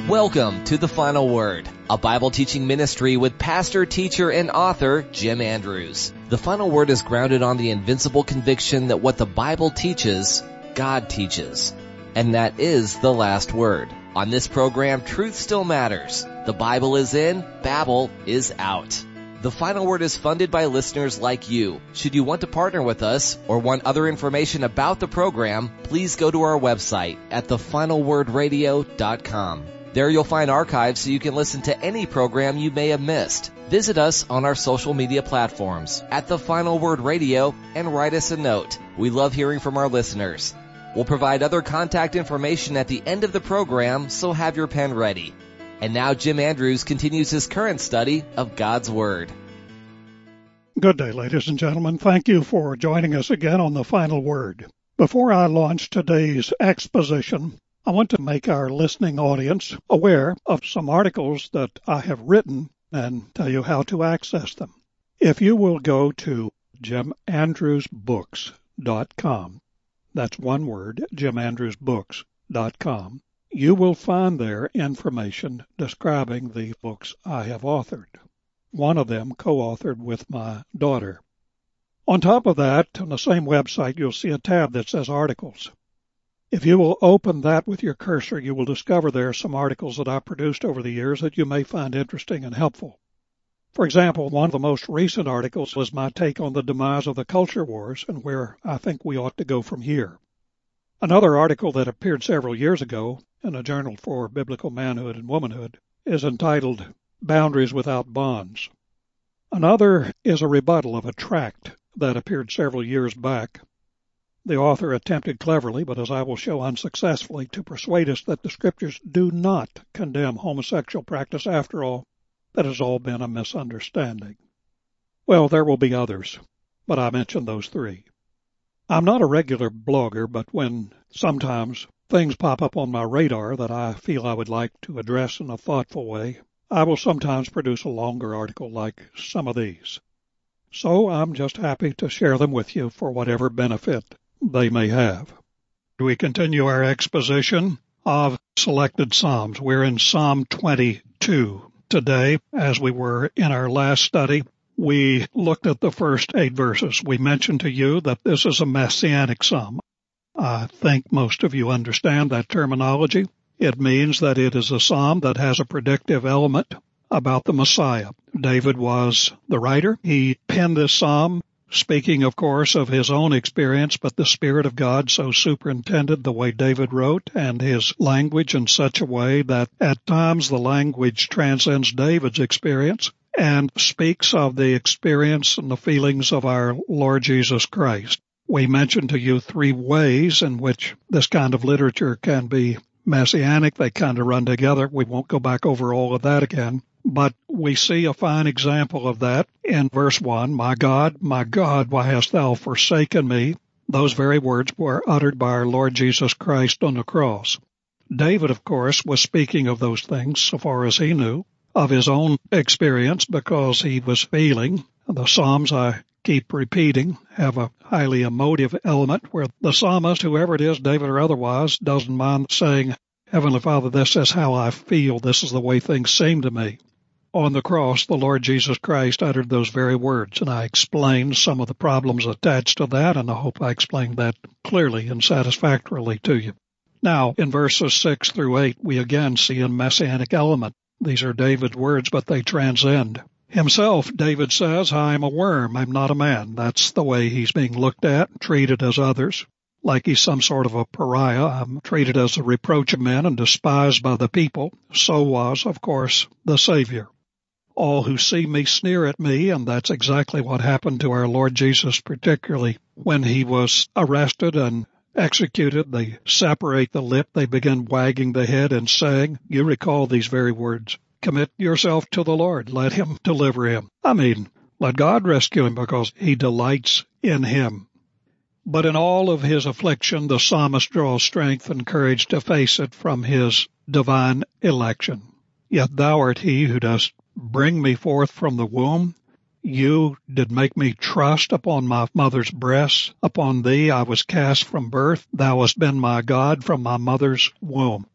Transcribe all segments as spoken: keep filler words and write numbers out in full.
Welcome to The Final Word, a Bible teaching ministry with pastor, teacher, and author Jim Andrews. The Final Word is grounded on the invincible conviction that what the Bible teaches, God teaches. And that is the last word. On this program, truth still matters. The Bible is in, Babel is out. The Final Word is funded by listeners like you. Should you want to partner with us or want other information about the program, please go to our website at the final word radio dot com. There you'll find archives so you can listen to any program you may have missed. Visit us on our social media platforms at The Final Word Radio and write us a note. We love hearing from our listeners. We'll provide other contact information at the end of the program, so have your pen ready. And now Jim Andrews continues his current study of God's Word. Good day, ladies and gentlemen. Thank you for joining us again on The Final Word. Before I launch today's exposition, I want to make our listening audience aware of some articles that I have written and tell you how to access them. If you will go to jim andrews books dot com, that's one word, jim andrews books dot com, you will find there information describing the books I have authored. One of them co-authored with my daughter. On top of that, on the same website, you'll see a tab that says Articles. If you will open that with your cursor, you will discover there are some articles that I produced over the years that you may find interesting and helpful. For example, one of the most recent articles was my take on the demise of the culture wars and where I think we ought to go from here. Another article that appeared several years ago in a journal for biblical manhood and womanhood is entitled Boundaries Without Bonds. Another is a rebuttal of a tract that appeared several years back. The author attempted cleverly, but as I will show unsuccessfully, to persuade us that the Scriptures do not condemn homosexual practice after all. That has all been a misunderstanding. Well, there will be others, but I mentioned those three. I'm not a regular blogger, but when sometimes things pop up on my radar that I feel I would like to address in a thoughtful way, I will sometimes produce a longer article like some of these. So I'm just happy to share them with you for whatever benefit they may have. We continue our exposition of selected Psalms. We're in Psalm twenty-two today, as we were in our last study. We looked at the first eight verses. We mentioned to you that this is a messianic psalm. I think most of you understand that terminology. It means that it is a psalm that has a predictive element about the Messiah. David was the writer. He penned this psalm, speaking, of course, of his own experience, but the Spirit of God so superintended the way David wrote and his language in such a way that at times the language transcends David's experience and speaks of the experience and the feelings of our Lord Jesus Christ. We mentioned to you three ways in which this kind of literature can be messianic. They kind of run together. We won't go back over all of that again. But we see a fine example of that in verse one. My God, my God, why hast thou forsaken me? Those very words were uttered by our Lord Jesus Christ on the cross. David, of course, was speaking of those things so far as he knew, of his own experience, because he was feeling. The Psalms, I keep repeating, have a highly emotive element where the psalmist, whoever it is, David or otherwise, doesn't mind saying, Heavenly Father, this is how I feel. This is the way things seem to me. On the cross, the Lord Jesus Christ uttered those very words, and I explained some of the problems attached to that, and I hope I explained that clearly and satisfactorily to you. Now, in verses six through eight, we again see a messianic element. These are David's words, but they transcend himself. David says, I am a worm, I'm not a man. That's the way he's being looked at, treated as others. Like he's some sort of a pariah. I'm treated as a reproach of men and despised by the people. So was, of course, the Savior. All who see me sneer at me, and that's exactly what happened to our Lord Jesus, particularly when he was arrested and executed. They separate the lip, they begin wagging the head and saying, you recall these very words, commit yourself to the Lord, let him deliver him. I mean, let God rescue him because he delights in him. But in all of his affliction, the psalmist draws strength and courage to face it from his divine election. Yet thou art he who dost bring me forth from the womb. You did make me trust upon my mother's breast. Upon thee I was cast from birth. Thou hast been my God from my mother's womb.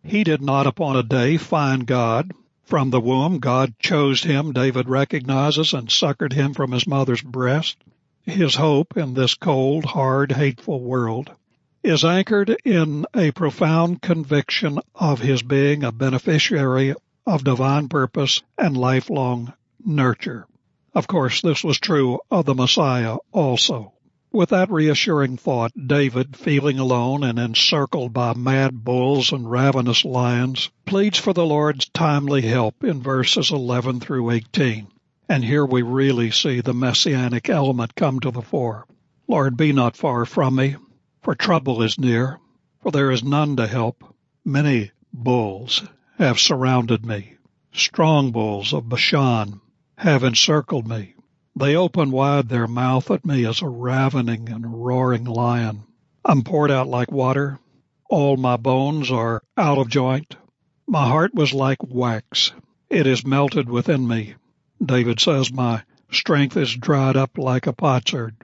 He did not upon a day find God. From the womb, God chose him, David recognizes, and succored him from his mother's breast. His hope in this cold, hard, hateful world is anchored in a profound conviction of his being a beneficiary of divine purpose and lifelong nurture. Of course, this was true of the Messiah also. With that reassuring thought, David, feeling alone and encircled by mad bulls and ravenous lions, pleads for the Lord's timely help in verses eleven through eighteen. And here we really see the messianic element come to the fore. Lord, be not far from me, for trouble is near, for there is none to help. Many bulls have surrounded me. Strong bulls of Bashan have encircled me. They open wide their mouth at me as a ravening and roaring lion. I'm poured out like water. All my bones are out of joint. My heart was like wax. It is melted within me. David says, my strength is dried up like a potsherd.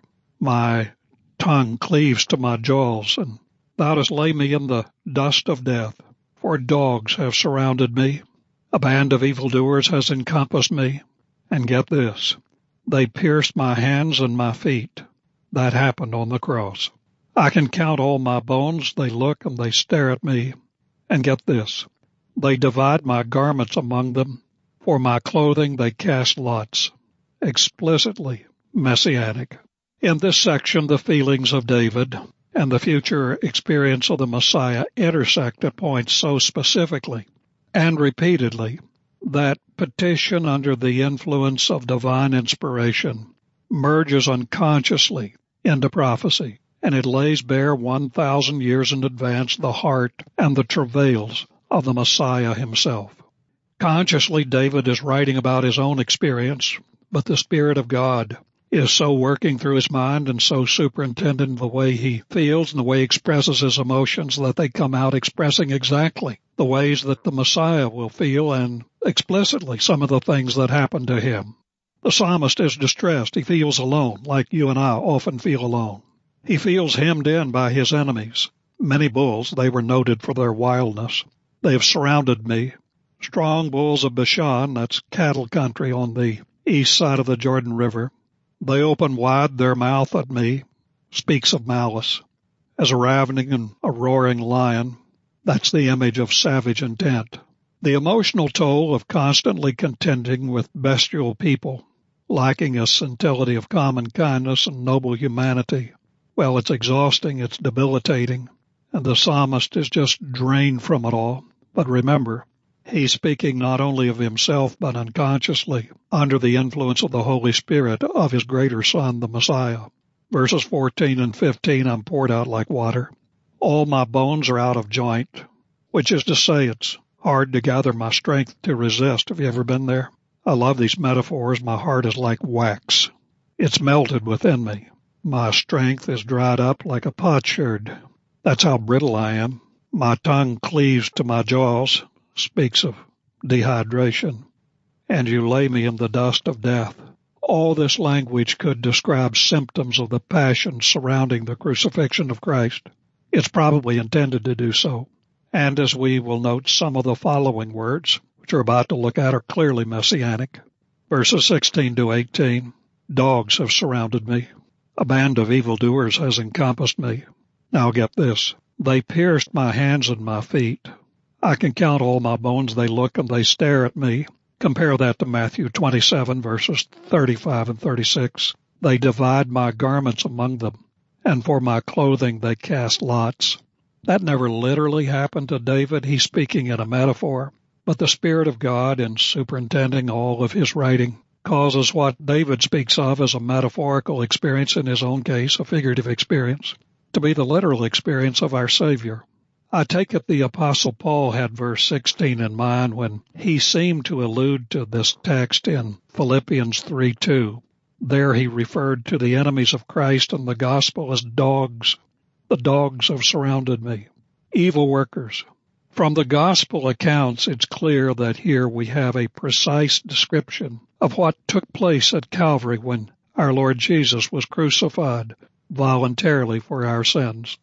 My tongue cleaves to my jaws, and thou dost lay me in the dust of death. For dogs have surrounded me. A band of evildoers has encompassed me. And get this, they pierced my hands and my feet. That happened on the cross. I can count all my bones. They look and they stare at me. And get this, they divide my garments among them. For my clothing they cast lots. Explicitly messianic. In this section, the feelings of David and the future experience of the Messiah intersect at points so specifically and repeatedly that petition under the influence of divine inspiration merges unconsciously into prophecy, and it lays bare one thousand years in advance the heart and the travails of the Messiah himself. Consciously, David is writing about his own experience, but the Spirit of God is so working through his mind and so superintending the way he feels and the way he expresses his emotions that they come out expressing exactly the ways that the Messiah will feel and explicitly some of the things that happen to him. The psalmist is distressed. He feels alone, like you and I often feel alone. He feels hemmed in by his enemies. Many bulls, they were noted for their wildness. They have surrounded me. Strong bulls of Bashan, that's cattle country on the east side of the Jordan River. They open wide their mouth at me, speaks of malice. As a ravening and a roaring lion, that's the image of savage intent. The emotional toll of constantly contending with bestial people, lacking a scintillity of common kindness and noble humanity, well, it's exhausting, it's debilitating, and the psalmist is just drained from it all. But remember, he's speaking not only of himself, but unconsciously, under the influence of the Holy Spirit of his greater Son, the Messiah. Verses fourteen and fifteen, I'm poured out like water. All my bones are out of joint, which is to say it's hard to gather my strength to resist. Have you ever been there? I love these metaphors. My heart is like wax. It's melted within me. My strength is dried up like a potsherd. That's how brittle I am. My tongue cleaves to my jaws. Speaks of dehydration. And you lay me in the dust of death. All this language could describe symptoms of the passion surrounding the crucifixion of Christ. It's probably intended to do so. And as we will note, some of the following words, which we're about to look at, are clearly messianic. Verses sixteen to eighteen, dogs have surrounded me. A band of evildoers has encompassed me. Now get this. They pierced my hands and my feet. I can count all my bones. They look and they stare at me. Compare that to Matthew twenty-seven, verses thirty-five and thirty-six. They divide my garments among them, and for my clothing they cast lots. That never literally happened to David. He's speaking in a metaphor. But the Spirit of God, in superintending all of his writing, causes what David speaks of as a metaphorical experience, in his own case, a figurative experience, to be the literal experience of our Savior. I take it the Apostle Paul had verse sixteen in mind when he seemed to allude to this text in Philippians three two. There he referred to the enemies of Christ and the gospel as dogs. The dogs have surrounded me. Evil workers. From the gospel accounts, it's clear that here we have a precise description of what took place at Calvary when our Lord Jesus was crucified voluntarily for our sins.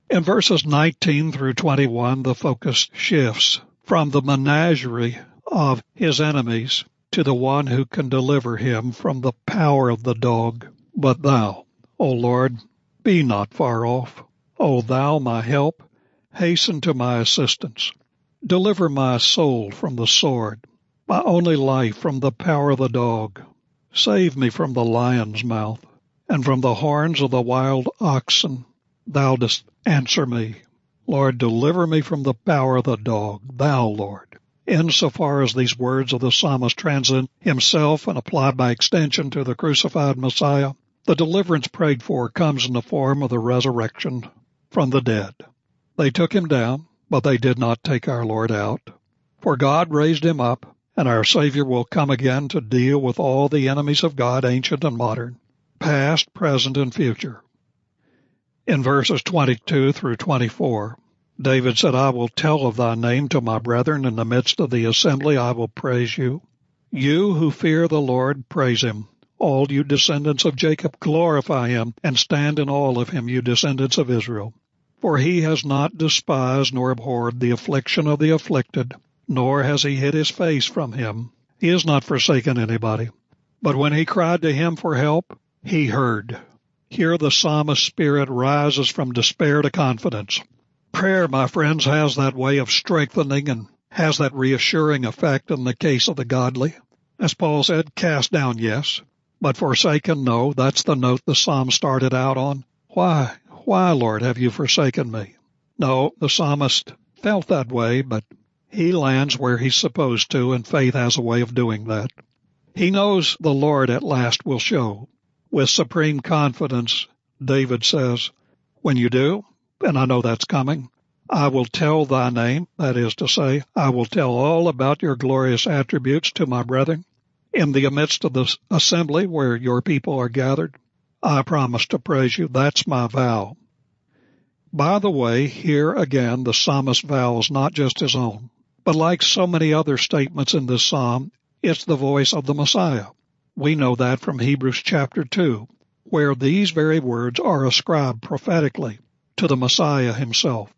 In verses nineteen through twenty-one, the focus shifts from the menagerie of his enemies to the one who can deliver him from the power of the dog. But thou, O Lord, be not far off. O thou, my help, hasten to my assistance. Deliver my soul from the sword, my only life from the power of the dog. Save me from the lion's mouth, and from the horns of the wild oxen. Thou dost answer me. Lord, deliver me from the power of the dog, thou, Lord. Insofar as these words of the psalmist transcend himself and apply by extension to the crucified Messiah, the deliverance prayed for comes in the form of the resurrection from the dead. They took him down, but they did not take our Lord out. For God raised him up, and our Savior will come again to deal with all the enemies of God, ancient and modern, past, present, and future. In verses twenty-two through twenty-four, David said, I will tell of thy name to my brethren. In the midst of the assembly I will praise you. You who fear the Lord, praise him. All you descendants of Jacob, glorify him, and stand in awe of him, you descendants of Israel. For he has not despised nor abhorred the affliction of the afflicted, nor has he hid his face from him. He has not forsaken anybody. But when he cried to him for help, he heard. Here the psalmist's spirit rises from despair to confidence. Prayer, my friends, has that way of strengthening and has that reassuring effect in the case of the godly. As Paul said, cast down, yes, but forsaken, no. That's the note the psalm started out on. Why, why, Lord, have you forsaken me? No, the psalmist felt that way, but he lands where he's supposed to, and faith has a way of doing that. He knows the Lord at last will show. With supreme confidence, David says, when you do, and I know that's coming, I will tell thy name, that is to say, I will tell all about your glorious attributes to my brethren. In the midst of the assembly where your people are gathered, I promise to praise you. That's my vow. By the way, here again, the psalmist's vow is not just his own, but like so many other statements in this psalm, it's the voice of the Messiah. We know that from Hebrews chapter two, where these very words are ascribed prophetically to the Messiah himself.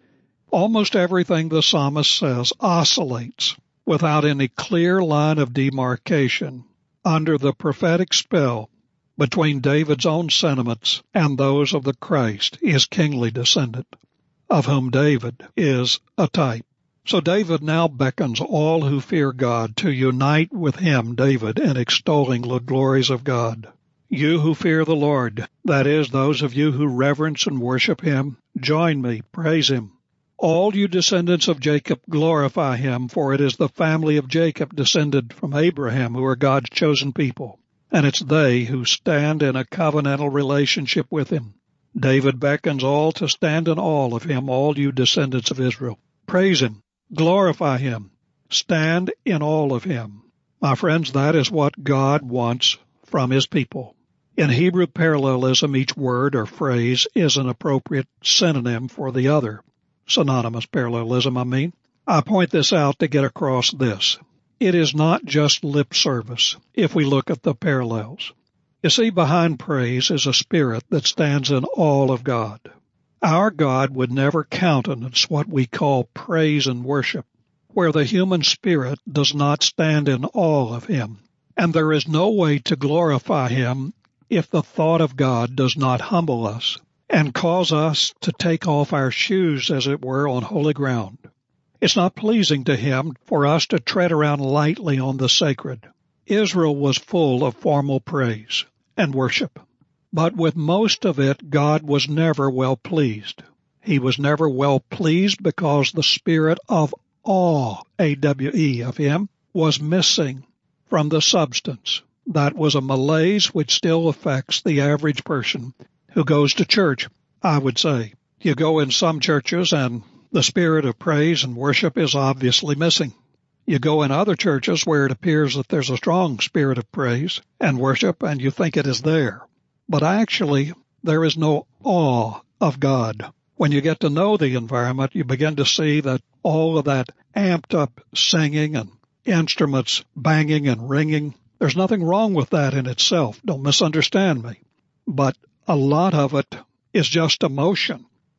Almost everything the psalmist says oscillates without any clear line of demarcation under the prophetic spell between David's own sentiments and those of the Christ, his kingly descendant, of whom David is a type. So David now beckons all who fear God to unite with him, David, in extolling the glories of God. You who fear the Lord, that is, those of you who reverence and worship him, join me, praise him. All you descendants of Jacob, glorify him, for it is the family of Jacob descended from Abraham who are God's chosen people, and it's they who stand in a covenantal relationship with him. David beckons all to stand in awe of him, all you descendants of Israel. Praise him. Glorify him. Stand in awe of him. My friends, that is what God wants from his people. In Hebrew parallelism, each word or phrase is an appropriate synonym for the other. Synonymous parallelism, I mean. I point this out to get across this. It is not just lip service if we look at the parallels. You see, behind praise is a spirit that stands in awe of God. Our God would never countenance what we call praise and worship, where the human spirit does not stand in awe of him. And there is no way to glorify him if the thought of God does not humble us and cause us to take off our shoes, as it were, on holy ground. It's not pleasing to him for us to tread around lightly on the sacred. Israel was full of formal praise and worship. But with most of it, God was never well pleased. He was never well pleased because the spirit of awe, A W E, of him, was missing from the substance. That was a malaise which still affects the average person who goes to church, I would say. You go in some churches and the spirit of praise and worship is obviously missing. You go in other churches where it appears that there's a strong spirit of praise and worship and you think it is there. But actually, there is no awe of God. When you get to know the environment, you begin to see that all of that amped up singing and instruments banging and ringing, there's nothing wrong with that in itself. Don't misunderstand me. But a lot of it is just emotion.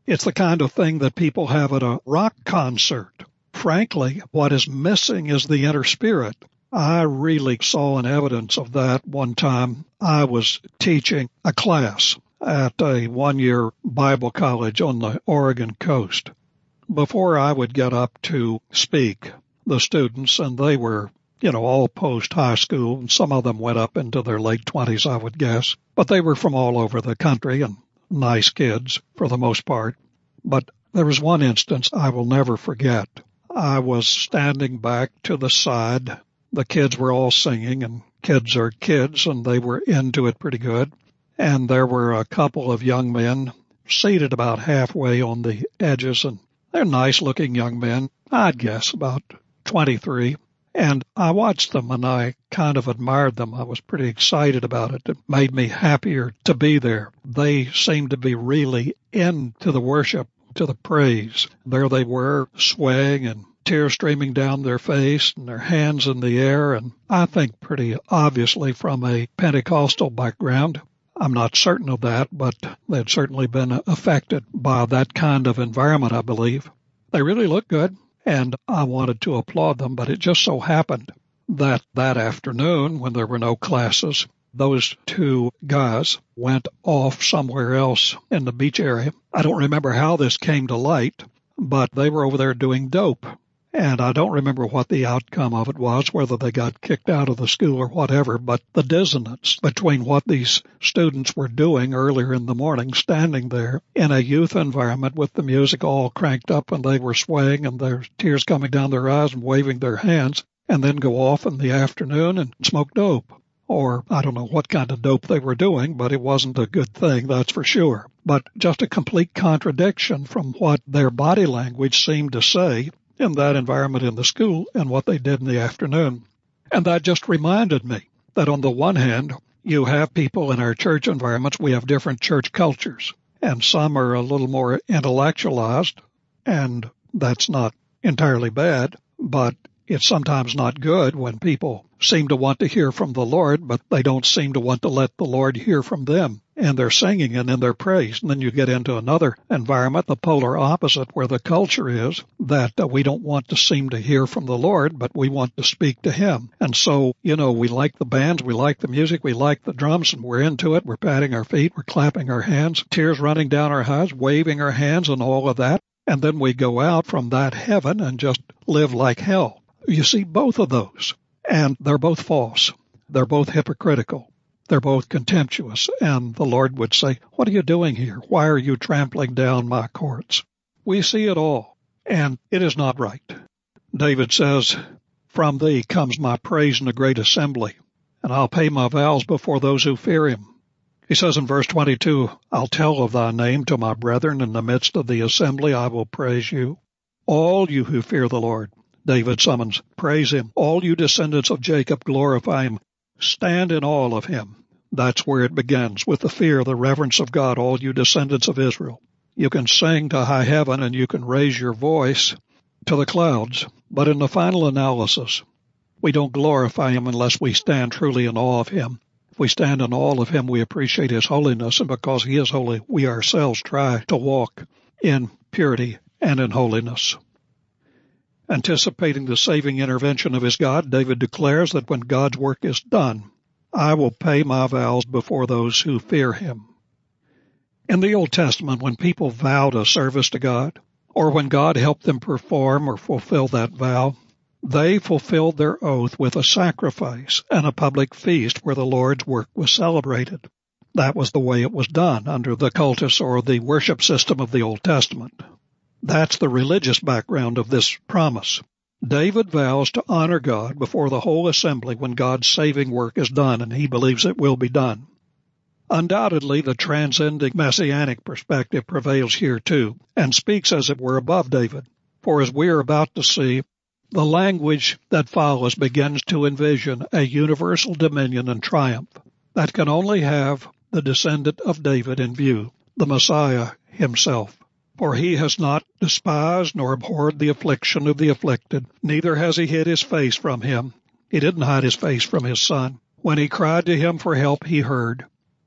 It's the kind of thing that people have at a rock concert. Frankly, what is missing is the inner spirit. I really saw an evidence of that one time. I was teaching a class at a one-year Bible college on the Oregon coast. Before I would get up to speak, the students, and they were, you know, all post-high school, and some of them went up into their late twenties, I would guess, but they were from all over the country and nice kids for the most part. But there was one instance I will never forget. I was standing back to the side. The kids were all singing, and kids are kids, and they were into it pretty good. And there were a couple of young men seated about halfway on the edges, and they're nice-looking young men, I'd guess about twenty-three. And I watched them, and I kind of admired them. I was pretty excited about it. It made me happier to be there. They seemed to be really into the worship, to the praise. There they were, swaying and tears streaming down their face and their hands in the air, and I think pretty obviously from a Pentecostal background. I'm not certain of that, but they'd certainly been affected by that kind of environment, I believe. They really looked good, and I wanted to applaud them, but it just so happened that that afternoon, when there were no classes, those two guys went off somewhere else in the beach area. I don't remember how this came to light, but they were over there doing dope. And I don't remember what the outcome of it was, whether they got kicked out of the school or whatever, but the dissonance between what these students were doing earlier in the morning, standing there in a youth environment with the music all cranked up and they were swaying and their tears coming down their eyes and waving their hands, and then go off in the afternoon and smoke dope. Or I don't know what kind of dope they were doing, but it wasn't a good thing, that's for sure. But just a complete contradiction from what their body language seemed to say in that environment in the school and what they did in the afternoon. And that just reminded me that on the one hand, you have people in our church environments, we have different church cultures, and some are a little more intellectualized, and that's not entirely bad, but it's sometimes not good when people seem to want to hear from the Lord, but they don't seem to want to let the Lord hear from them. And they're singing and in their praise. And then you get into another environment, the polar opposite, where the culture is that uh, we don't want to seem to hear from the Lord, but we want to speak to Him. And so, you know, we like the bands, we like the music, we like the drums, and we're into it. We're patting our feet, we're clapping our hands, tears running down our eyes, waving our hands and all of that. And then we go out from that heaven and just live like hell. You see both of those, and they're both false. They're both hypocritical. They're both contemptuous, and the Lord would say, what are you doing here? Why are you trampling down my courts? We see it all, and it is not right. David says, from thee comes my praise in a great assembly, and I'll pay my vows before those who fear him. He says in verse twenty-two, I'll tell of thy name to my brethren. In the midst of the assembly I will praise you. All you who fear the Lord, David summons, praise him. All you descendants of Jacob, glorify him. Stand in awe of him. That's where it begins, with the fear, the reverence of God, all you descendants of Israel. You can sing to high heaven and you can raise your voice to the clouds, but in the final analysis, we don't glorify him unless we stand truly in awe of him. If we stand in awe of him, we appreciate his holiness, and because he is holy, we ourselves try to walk in purity and in holiness. Anticipating the saving intervention of his God, David declares that when God's work is done, I will pay my vows before those who fear him. In the Old Testament, when people vowed a service to God, or when God helped them perform or fulfill that vow, they fulfilled their oath with a sacrifice and a public feast where the Lord's work was celebrated. That was the way it was done under the cultus or the worship system of the Old Testament. That's the religious background of this promise. David vows to honor God before the whole assembly when God's saving work is done, and he believes it will be done. Undoubtedly, the transcending messianic perspective prevails here too, and speaks as it were above David. For as we are about to see, the language that follows begins to envision a universal dominion and triumph that can only have the descendant of David in view, the Messiah himself. For he has not despised nor abhorred the affliction of the afflicted, neither has he hid his face from him. He didn't hide his face from his son. When he cried to him for help, he heard.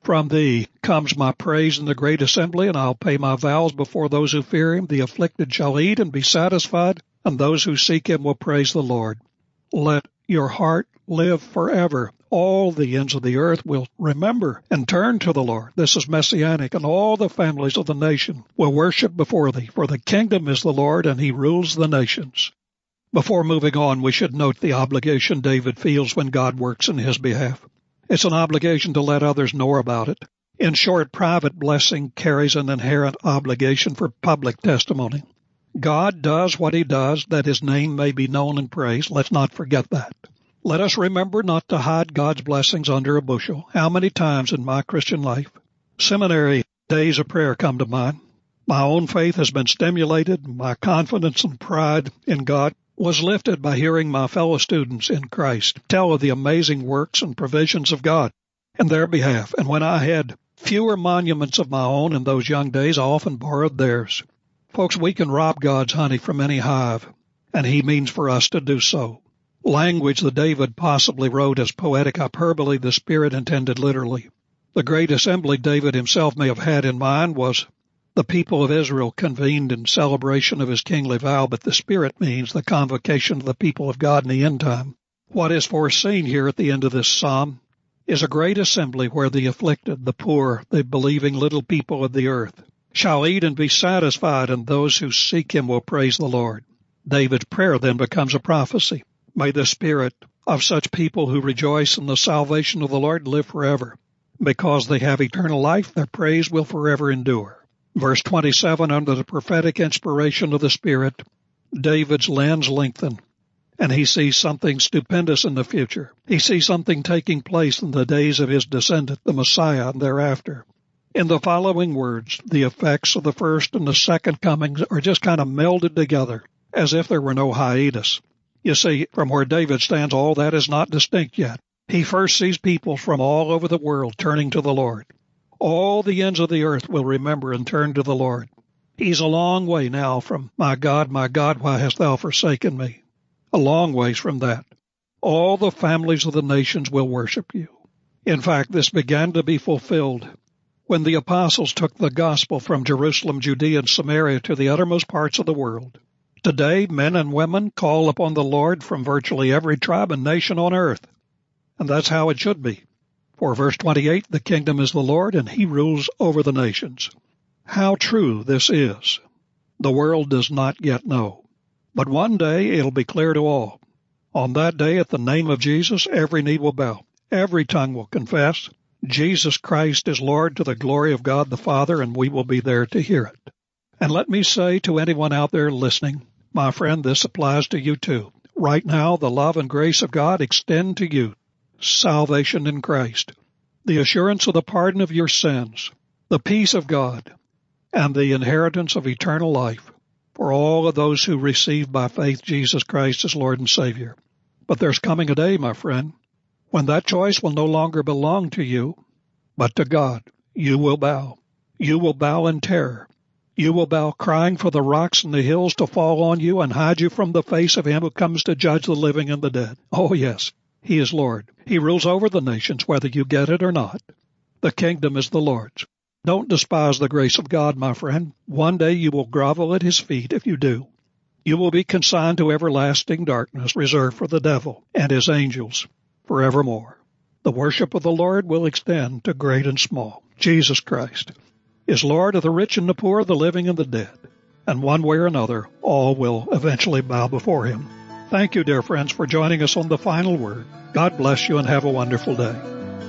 From thee comes my praise in the great assembly, and I'll pay my vows before those who fear him. The afflicted shall eat and be satisfied, and those who seek him will praise the Lord. Let your heart live forever. All the ends of the earth will remember and turn to the Lord. This is messianic, and all the families of the nation will worship before thee, for the kingdom is the Lord, and he rules the nations. Before moving on, we should note the obligation David feels when God works in his behalf. It's an obligation to let others know about it. In short, private blessing carries an inherent obligation for public testimony. God does what he does that his name may be known and praised. Let's not forget that. Let us remember not to hide God's blessings under a bushel. How many times in my Christian life, seminary days of prayer come to mind. My own faith has been stimulated. My confidence and pride in God was lifted by hearing my fellow students in Christ tell of the amazing works and provisions of God in their behalf. And when I had fewer monuments of my own in those young days, I often borrowed theirs. Folks, we can rob God's honey from any hive, and he means for us to do so. Language that David possibly wrote as poetic hyperbole, the Spirit intended literally. The great assembly David himself may have had in mind was the people of Israel convened in celebration of his kingly vow, but the Spirit means the convocation of the people of God in the end time. What is foreseen here at the end of this psalm is a great assembly where the afflicted, the poor, the believing little people of the earth shall eat and be satisfied, and those who seek him will praise the Lord. David's prayer then becomes a prophecy. May the spirit of such people who rejoice in the salvation of the Lord live forever. Because they have eternal life, their praise will forever endure. Verse twenty-seven, under the prophetic inspiration of the Spirit, David's lens lengthened, and he sees something stupendous in the future. He sees something taking place in the days of his descendant, the Messiah, and thereafter. In the following words, the effects of the first and the second comings are just kind of melded together, as if there were no hiatus. You see, from where David stands, all that is not distinct yet. He first sees people from all over the world turning to the Lord. All the ends of the earth will remember and turn to the Lord. He's a long way now from, my God, my God, why hast thou forsaken me? A long ways from that. All the families of the nations will worship you. In fact, this began to be fulfilled when the apostles took the gospel from Jerusalem, Judea, and Samaria to the uttermost parts of the world. Today, men and women call upon the Lord from virtually every tribe and nation on earth. And that's how it should be. For verse twenty-eight, the kingdom is the Lord, and he rules over the nations. How true this is, the world does not yet know. But one day it'll be clear to all. On that day, at the name of Jesus, every knee will bow. Every tongue will confess Jesus Christ is Lord to the glory of God the Father, and we will be there to hear it. And let me say to anyone out there listening, my friend, this applies to you too. Right now, the love and grace of God extend to you. Salvation in Christ, the assurance of the pardon of your sins, the peace of God, and the inheritance of eternal life for all of those who receive by faith Jesus Christ as Lord and Savior. But there's coming a day, my friend, when that choice will no longer belong to you, but to God. You will bow. You will bow in terror. You will bow crying for the rocks and the hills to fall on you and hide you from the face of him who comes to judge the living and the dead. Oh, yes. He is Lord. He rules over the nations, whether you get it or not. The kingdom is the Lord's. Don't despise the grace of God, my friend. One day you will grovel at his feet if you do. You will be consigned to everlasting darkness reserved for the devil and his angels forevermore. The worship of the Lord will extend to great and small. Jesus Christ is Lord of the rich and the poor, the living and the dead. And one way or another, all will eventually bow before him. Thank you, dear friends, for joining us on The Final Word. God bless you and have a wonderful day.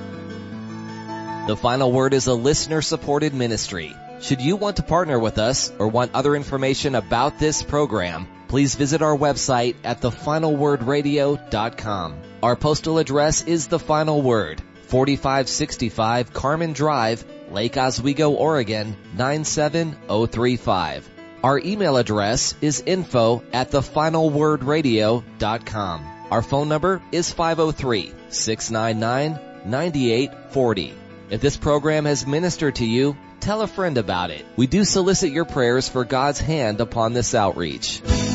The Final Word is a listener-supported ministry. Should you want to partner with us or want other information about this program, please visit our website at the final word radio dot com. Our postal address is The Final Word, forty-five sixty-five Carmen Drive, Lake Oswego, Oregon, nine seven oh three five. Our email address is info at the final word radio dot com. Our phone number is five oh three, six nine nine, nine eight four oh. If this program has ministered to you, tell a friend about it. We do solicit your prayers for God's hand upon this outreach.